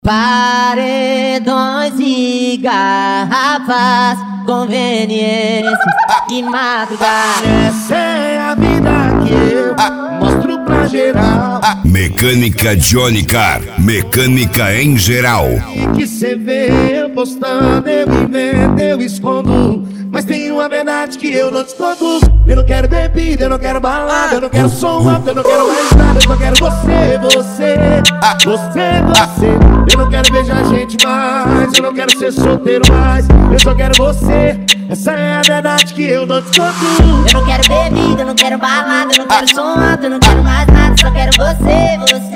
Paredões e garrafas, conveniências e madrugada. Essa é a vida que eu mostro pra geral. Mecânica Johnny Car, mecânica em geral. E que cê vê eu postando, eu invento, eu escondo. Mas tem uma verdade que eu não te conto. Eu não quero bebida, eu não quero balada, eu não quero som alto, eu não quero mais nada. Eu só quero você. Eu não quero beijar gente mais, eu não quero ser solteiro mais. Eu só quero você. Essa é a verdade que eu não te conto. Eu não quero bebida, eu não quero balada, eu não quero som alto, eu não quero mais nada. Só quero você.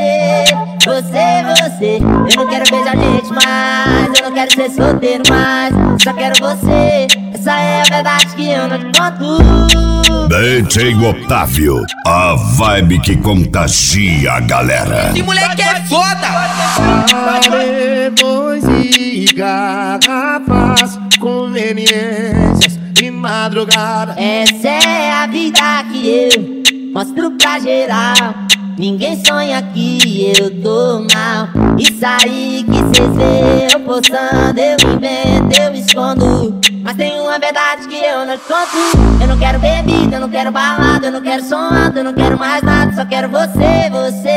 Eu não quero beijar gente mais, eu não quero ser solteiro mais. Só quero você. Essa é a verdade que eu não te conto. DJ Otávio, a vibe que contagia a galera. Esse moleque é foda. Paredões e garrafas, conveniências e madrugada. Essa é a vida que eu mostro pra geral. Ninguém sonha que eu tô mal. Isso aí que cês vê eu postando, eu invento, eu escondo. Mas tem uma verdade que eu não te conto. Eu não quero bebida, eu não quero balada, eu não quero som alto, eu não quero mais nada. Só quero você.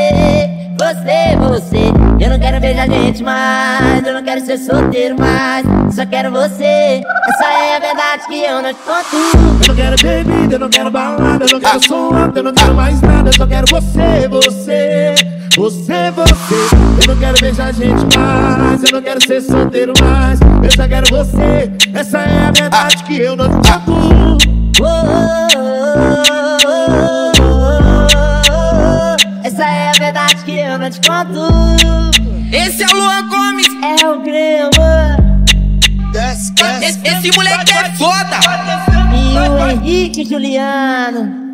Eu não quero beijar gente mais, eu não quero ser solteiro mais. Só quero você. Essa é a verdade que eu não te conto. Eu não quero bebida, eu não quero balada, eu não quero som alto, eu não quero mais nada. Eu só quero você. Eu não quero beijar gente mais, eu não quero ser solteiro mais. Eu só quero você. Essa é a verdade que eu não te conto. Essa é a verdade que eu não te conto. Esse é o Luan Gomes. É o Grêmio. Esse moleque é foda. E o Henrique Juliano.